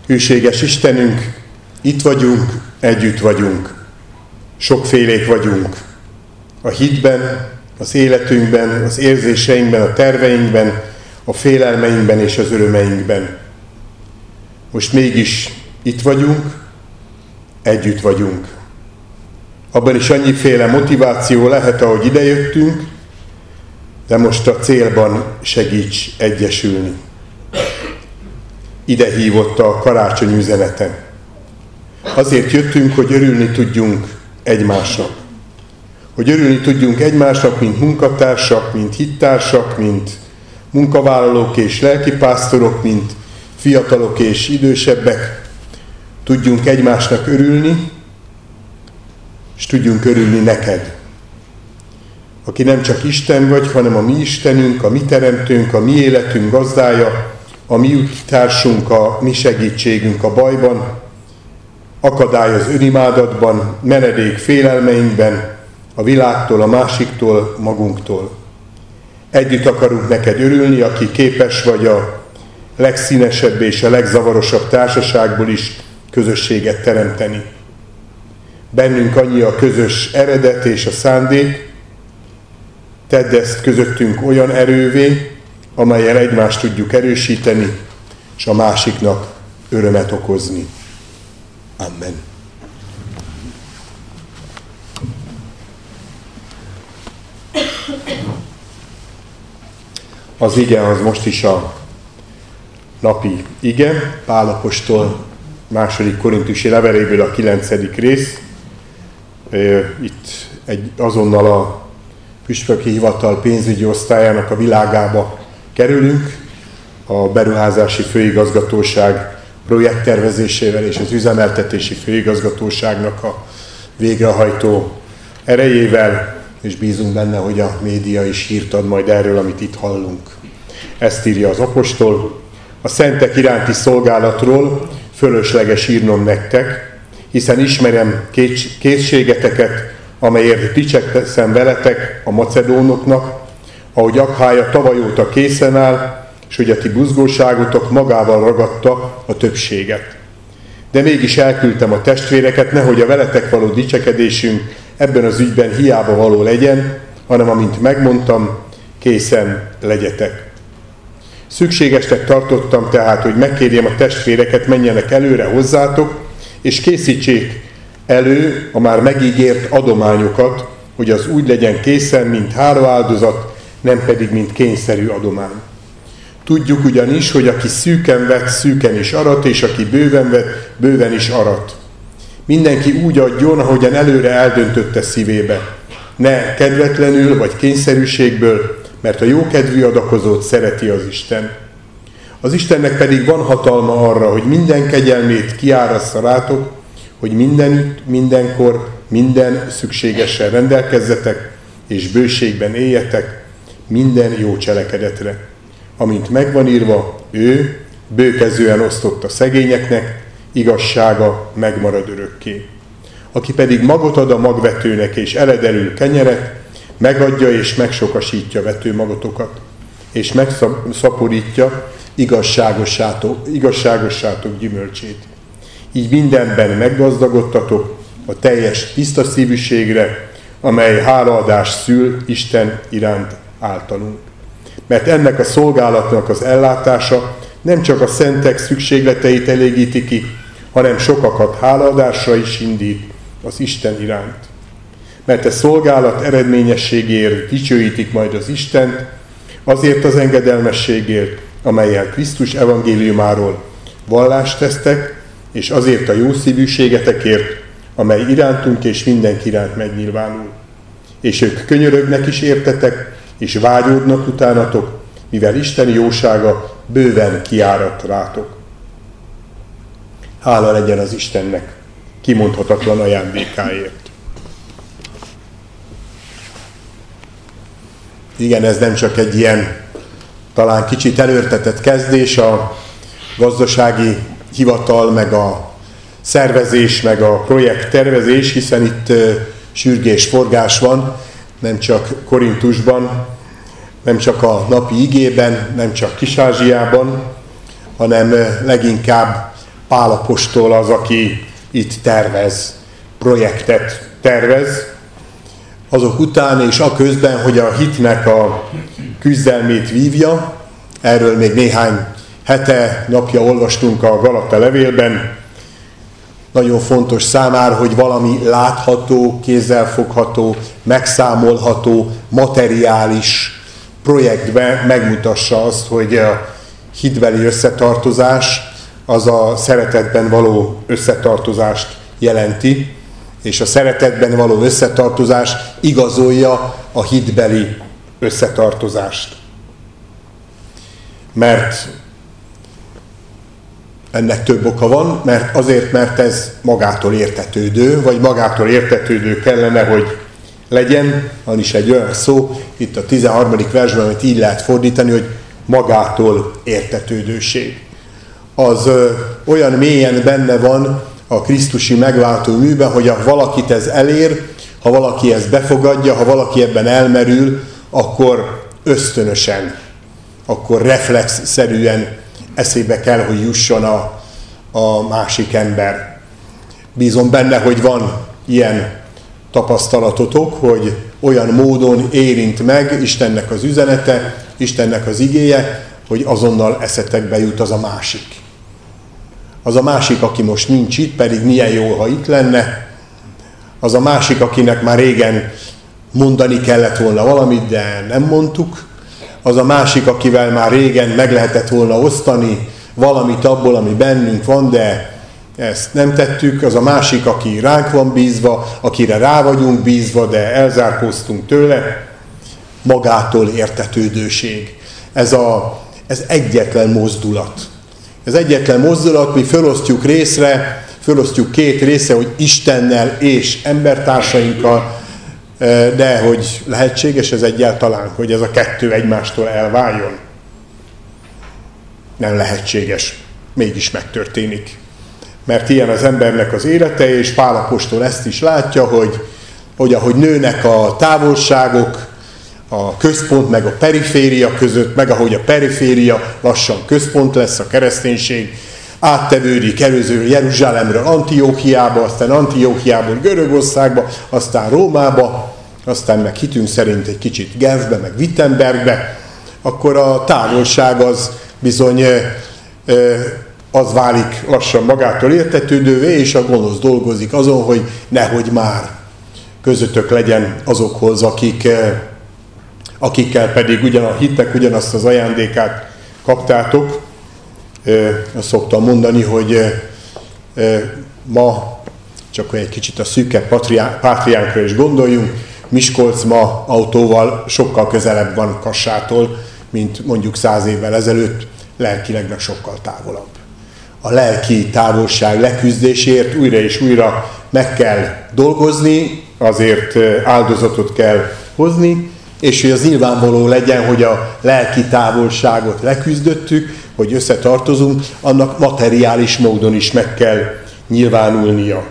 Hűséges Istenünk, itt vagyunk, együtt vagyunk. Sokfélék vagyunk. A hitben, az életünkben, az érzéseinkben, a terveinkben, a félelmeinkben és az örömeinkben. Most mégis itt vagyunk, együtt vagyunk. Abban is annyiféle motiváció lehet, ahogy idejöttünk, de most a célban segíts egyesülni. Ide hívott a karácsony üzenete. Azért jöttünk, hogy örülni tudjunk egymásnak. Hogy örülni tudjunk egymásnak, mint munkatársak, mint hittársak, mint munkavállalók és lelkipásztorok, mint fiatalok és idősebbek. Tudjunk egymásnak örülni, és tudjunk örülni neked. Aki nem csak Isten vagy, hanem a mi Istenünk, a mi teremtőnk, a mi életünk gazdája, a mi úttársunk, a mi segítségünk a bajban, akadály az önimádatban, menedék félelmeinkben, a világtól, a másiktól, magunktól. Együtt akarunk neked örülni, aki képes vagy a legszínesebb és a legzavarosabb társaságból is közösséget teremteni. Bennünk annyi a közös eredet és a szándék, tedd ezt közöttünk olyan erővé, amellyel egymást tudjuk erősíteni, és a másiknak örömet okozni. Amen. Az ige az most is a napi ige, Pál apostol 2. korintusi leveléből a 9. rész. Itt azonnal a püspöki hivatal pénzügyi osztályának a világába kerülünk, a beruházási főigazgatóság projekttervezésével és az üzemeltetési főigazgatóságnak a végrehajtó erejével, és bízunk benne, hogy a média is hírt ad majd erről, amit itt hallunk. Ezt írja az apostol. A szentek iránti szolgálatról fölösleges írnom nektek, hiszen ismerem készségeteket, amelyért dicsekszem veletek a macedónoknak, ahogy Akhája tavaly óta készen áll, és hogy a ti buzgóságotok magával ragadta a többséget. De mégis elküldtem a testvéreket, nehogy a veletek való dicsekedésünk ebben az ügyben hiába való legyen, hanem amint megmondtam, készen legyetek. Szükségesnek tartottam tehát, hogy megkérjem a testvéreket, menjenek előre hozzátok, és készítsék elő a már megígért adományokat, hogy az úgy legyen készen, mint hálaáldozat, nem pedig mint kényszerű adomány. Tudjuk ugyanis, hogy aki szűken vett, szűken is arat, és aki bőven vett, bőven is arat. Mindenki úgy adjon, ahogyan előre eldöntötte szívébe. Ne kedvetlenül vagy kényszerűségből, mert a jókedvű adakozót szereti az Isten. Az Istennek pedig van hatalma arra, hogy minden kegyelmét kiárassza rátok, hogy mindenütt, mindenkor, minden szükségessel rendelkezzetek, és bőségben éljetek minden jó cselekedetre. Amint megvan írva, ő bőkezően osztott a szegényeknek, igazsága megmarad örökké. Aki pedig magot ad a magvetőnek és eledelül kenyeret, megadja és megsokasítja vetőmagotokat, és megszaporítja igazságossátok gyümölcsét. Így mindenben meggazdagodtatok a teljes tiszta szívűségre, amely hálaadást szül Isten iránt általunk. Mert ennek a szolgálatnak az ellátása nem csak a szentek szükségleteit elégíti ki, hanem sokakat hálaadásra is indít az Isten iránt. Mert a szolgálat eredményességéért dicsőítik majd az Istent, azért az engedelmességért, amellyel Krisztus evangéliumáról vallást tesztek, és azért a jó szívűségetekért, amely irántunk és mindenki iránt megnyilvánul. És ők könyörögnek is értetek, és vágyódnak utánatok, mivel Isten jósága bőven kiáradt rátok. Hála legyen az Istennek kimondhatatlan ajándékáért. Igen, ez nem csak egy ilyen talán kicsit előrtetett kezdés, a gazdasági hivatal, meg a szervezés, meg a projekttervezés, hiszen itt sürgés, forgás van, nem csak Korintusban, nem csak a napi igében, nem csak Kis-Ázsiában, hanem leginkább Pál apostol az, aki itt tervez, projektet tervez, azok után és aközben, hogy a hitnek a küzdelmét vívja, erről még néhány hete, napja olvastunk a Galata levélben, nagyon fontos számára, hogy valami látható, kézzelfogható, megszámolható, materiális projektbe megmutassa azt, hogy a hitbeli összetartozás az a szeretetben való összetartozást jelenti, és a szeretetben való összetartozás igazolja a hitbeli összetartozást. Mert ennek több oka van, mert ez magától értetődő, vagy magától értetődő kellene, hogy legyen, van is egy olyan szó, itt a 13. versben, amit így lehet fordítani, hogy magától értetődőség. Az olyan mélyen benne van a krisztusi megváltó műben, hogy ha valakit ez elér, ha valaki ezt befogadja, ha valaki ebben elmerül, akkor ösztönösen, akkor reflexszerűen eszébe kell, hogy jusson a másik ember. Bízom benne, hogy van ilyen tapasztalatotok, hogy olyan módon érint meg Istennek az üzenete, Istennek az igéje, hogy azonnal eszetekbe jut az a másik. Az a másik, aki most nincs itt, pedig milyen jó, ha itt lenne. Az a másik, akinek már régen mondani kellett volna valamit, de nem mondtuk. Az a másik, akivel már régen meg lehetett volna osztani valamit abból, ami bennünk van, de ezt nem tettük. Az a másik, aki ránk van bízva, akire rá vagyunk bízva, de elzárkóztunk tőle. Magától értetődőség. Ez egyetlen mozdulat. Ez egyetlen mozdulat, mi felosztjuk részre, felosztjuk két részre, hogy Istennel és embertársainkkal, de hogy lehetséges ez egyáltalán, hogy ez a kettő egymástól elváljon? Nem lehetséges. Mégis megtörténik. Mert ilyen az embernek az élete, és Pál apostol ezt is látja, hogy ahogy nőnek a távolságok, a központ meg a periféria között, meg ahogy a periféria lassan központ lesz a kereszténység, áttevődik előző Jeruzsálemről Antiókiába, aztán Antiókiából Görögországba, aztán Rómába, aztán meg hitünk szerint egy kicsit Genfbe, meg Wittenbergbe, akkor a távolság az bizony az válik lassan magától értetődővé, és a gonosz dolgozik azon, hogy nehogy már közöttök legyen azokhoz, akikkel pedig a hitnek ugyanazt az ajándékát kaptátok. Azt szoktam mondani, hogy ma, csak egy kicsit a szűkebb Pátriánkra is gondoljunk, Miskolc ma autóval sokkal közelebb van Kassától, mint mondjuk 100 évvel ezelőtt, lelkileg meg sokkal távolabb. A lelki távolság leküzdésért újra és újra meg kell dolgozni, azért áldozatot kell hozni, és hogy az nyilvánvaló legyen, hogy a lelki távolságot leküzdöttük, hogy összetartozunk, annak materiális módon is meg kell nyilvánulnia.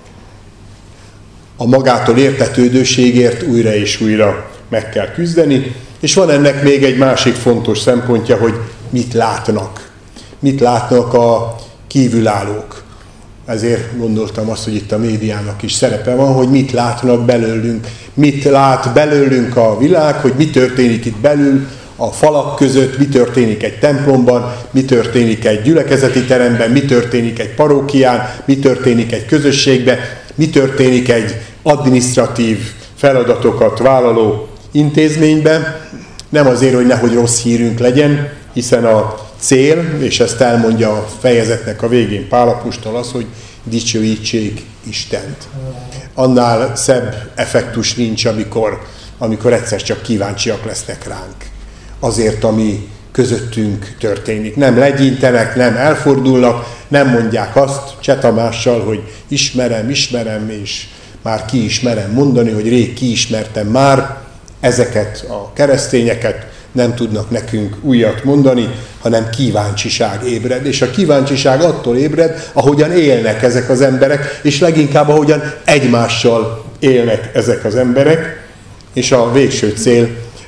A magától értetődőségért újra és újra meg kell küzdeni, és van ennek még egy másik fontos szempontja, hogy mit látnak. Mit látnak a kívülállók. Ezért gondoltam azt, hogy itt a médiának is szerepe van, hogy mit látnak belőlünk. Mit lát belőlünk a világ, hogy mi történik itt belül, a falak között, mi történik egy templomban, mi történik egy gyülekezeti teremben, mi történik egy parókián, mi történik egy közösségben, mi történik egy adminisztratív feladatokat vállaló intézményben. Nem azért, hogy nehogy rossz hírünk legyen, hiszen a cél, és ezt elmondja a fejezetnek a végén Pál apostol, az, hogy dicsőítsék Istent. Annál szebb effektus nincs, amikor egyszer csak kíváncsiak lesznek ránk. Azért, ami közöttünk történik. Nem legyintenek, nem elfordulnak, nem mondják azt Cseh Tamással, hogy ismerem, és már ki ismerem mondani, hogy rég kiismertem már ezeket a keresztényeket, nem tudnak nekünk újat mondani, hanem kíváncsiság ébred. És a kíváncsiság attól ébred, ahogyan élnek ezek az emberek, és leginkább ahogyan egymással élnek ezek az emberek, és a végső cél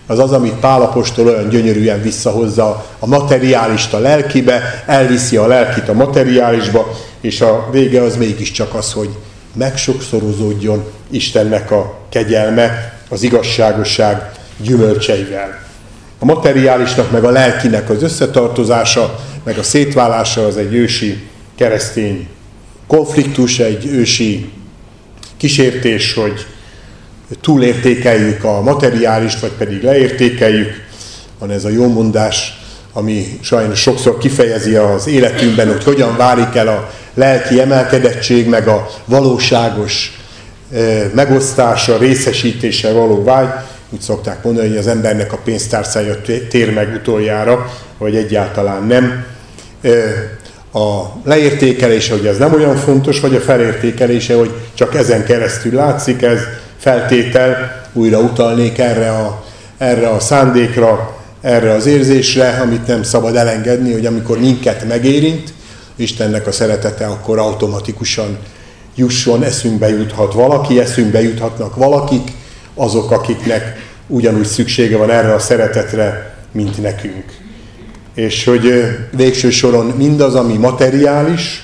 az az, amit Pál apostol olyan gyönyörűen visszahozza a materiálist a lelkibe, elviszi a lelkit a materiálisba, és a vége az mégiscsak az, hogy megsokszorozódjon Istennek a kegyelme az igazságosság gyümölcseivel. A materiálisnak meg a lelkinek az összetartozása, meg a szétválása az egy ősi keresztény konfliktus, egy ősi kísértés, hogy túlértékeljük a materiálist, vagy pedig leértékeljük. Van ez a jó mondás, ami sajnos sokszor kifejezi az életünkben, hogy hogyan válik el a lelki emelkedettség, meg a valóságos megosztása, részesítése való vágy. Úgy szokták mondani, hogy az embernek a pénztárcája tér meg utoljára, vagy egyáltalán nem. A leértékelése, hogy ez nem olyan fontos, vagy a felértékelése, hogy csak ezen keresztül látszik, ez feltétel, újra utalnék erre a szándékra, erre az érzésre, amit nem szabad elengedni, hogy amikor minket megérint Istennek a szeretete, akkor automatikusan jusson, eszünkbe juthat valaki, eszünkbe juthatnak valakik, azok, akiknek ugyanúgy szüksége van erre a szeretetre, mint nekünk. És hogy végső soron mindaz, ami materiális,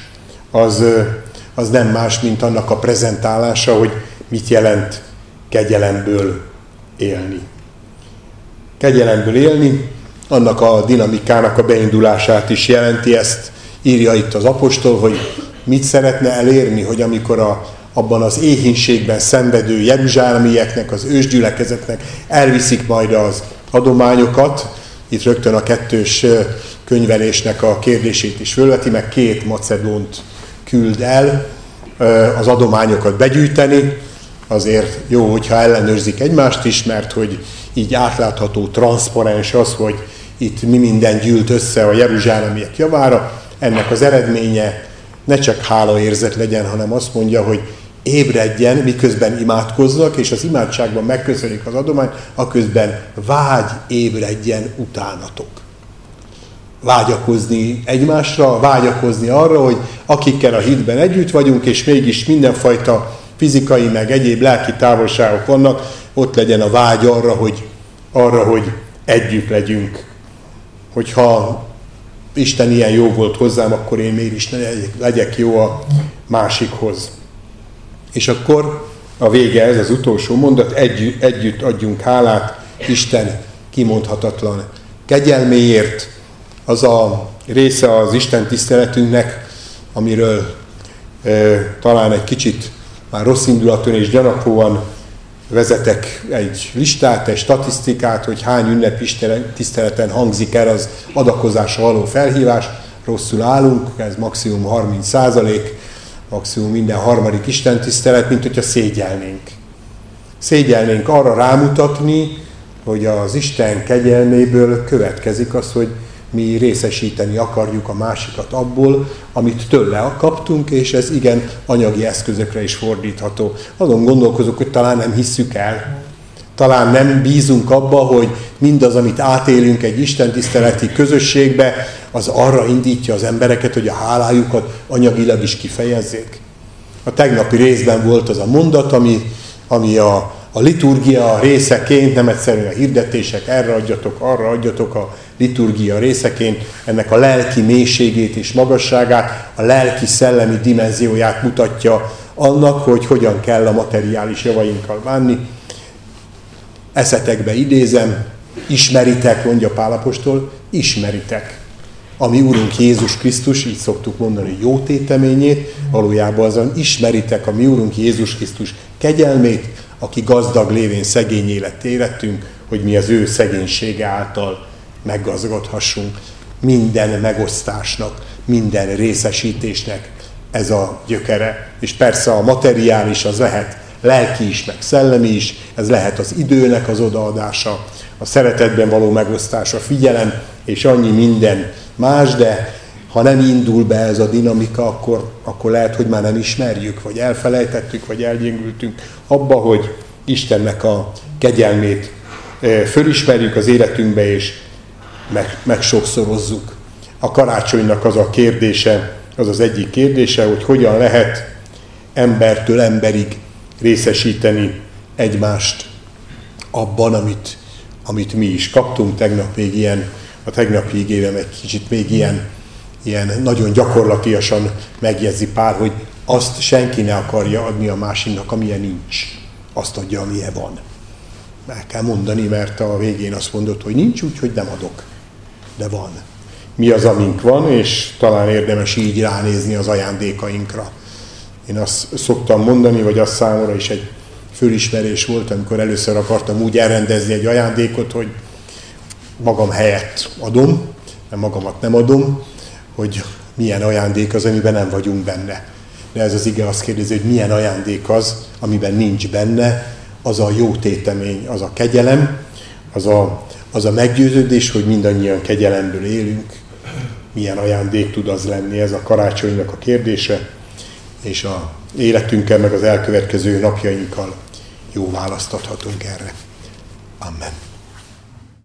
az nem más, mint annak a prezentálása, hogy mit jelent kegyelemből élni. Kegyelemből élni, annak a dinamikának a beindulását is jelenti, ezt írja itt az apostol, hogy mit szeretne elérni, hogy amikor abban az éhínségben szenvedő jeruzsálemieknek, az ősgyülekezetnek elviszik majd az adományokat, itt rögtön a kettős könyvelésnek a kérdését is fölveti, meg 2 macedónt küld el az adományokat begyűjteni. Azért jó, hogyha ellenőrzik egymást is, mert hogy így átlátható, transzparens az, hogy itt mi minden gyűlt össze a jeruzsálemiek javára. Ennek az eredménye ne csak hálaérzet legyen, hanem azt mondja, hogy ébredjen, miközben imádkoznak, és az imádságban megköszönik az adományt, aközben vágy ébredjen utánatok. Vágyakozni egymásra, vágyakozni arra, hogy akikkel a hitben együtt vagyunk, és mégis mindenfajta fizikai, meg egyéb lelki távolságok vannak, ott legyen a vágy arra, hogy együtt legyünk. Hogyha Isten ilyen jó volt hozzám, akkor én miért is ne legyek jó a másikhoz. És akkor a vége, ez az utolsó mondat, együtt adjunk hálát Isten kimondhatatlan kegyelméért. Az a része az Isten tiszteletünknek, amiről talán egy kicsit már rossz indulatúan és gyanakvóan vezetek egy listát, egy statisztikát, hogy hány ünnepi tiszteleten hangzik el az adakozásra való felhívás. Rosszul állunk, ez maximum 30%, maximum minden harmadik istentisztelet, mint hogyha szégyelnénk. Szégyelnénk arra rámutatni, hogy az Isten kegyelméből következik az, hogy mi részesíteni akarjuk a másikat abból, amit tőle kaptunk, és ez igen anyagi eszközökre is fordítható. Azon gondolkozok, hogy talán nem hisszük el. Talán nem bízunk abba, hogy mindaz, amit átélünk egy istentiszteleti közösségbe, az arra indítja az embereket, hogy a hálájukat anyagilag is kifejezzék. A tegnapi részben volt az a mondat, ami a liturgia részeként, nem egyszerűen a hirdetések, erre adjatok, arra adjatok, a liturgia részeként ennek a lelki mélységét és magasságát, a lelki-szellemi dimenzióját mutatja annak, hogy hogyan kell a materiális javainkkal bánni. Eszetekbe idézem, ismeritek, mondja Pál apostol, ismeritek a mi Úrunk Jézus Krisztus, így szoktuk mondani, jó téteményét, valójában azon ismeritek a mi Úrunk Jézus Krisztus kegyelmét, aki gazdag lévén szegény életet élettünk, hogy mi az ő szegénysége által meggazdagodhassunk. Minden megosztásnak, minden részesítésnek ez a gyökere. És persze a materiális az lehet lelki is, meg szellemi is, ez lehet az időnek az odaadása, a szeretetben való megosztása, figyelem, és annyi minden más, de ha nem indul be ez a dinamika, akkor lehet, hogy már nem ismerjük, vagy elfelejtettük, vagy elgyengültünk abba, hogy Istennek a kegyelmét fölismerjük az életünkbe, és megsokszorozzuk. A karácsonynak az a kérdése, az az egyik kérdése, hogy hogyan lehet embertől emberig részesíteni egymást abban, amit amit mi is kaptunk. Tegnap még ilyen, a tegnapi igében egy kicsit még ilyen nagyon gyakorlatiasan megjegyzi Pál, hogy azt senki ne akarja adni a másiknak, amilyen nincs. Azt adja, amilyen van. El kell mondani, mert a végén azt mondod, hogy nincs, úgyhogy nem adok. De van. Mi az, amink van, és talán érdemes így ránézni az ajándékainkra. Én azt szoktam mondani, vagy az számomra is egy fölismerés volt, amikor először akartam úgy elrendezni egy ajándékot, hogy magam helyett adom, mert magamat nem adom, hogy milyen ajándék az, amiben nem vagyunk benne. De ez az ige azt kérdezi, hogy milyen ajándék az, amiben nincs benne, az a jó tétemény, az a kegyelem, az a meggyőződés, hogy mindannyian kegyelemből élünk. Milyen ajándék tud az lenni, ez a karácsonynak a kérdése, és a életünkkel, meg az elkövetkező napjainkkal jó választ adhatunk erre. Amen.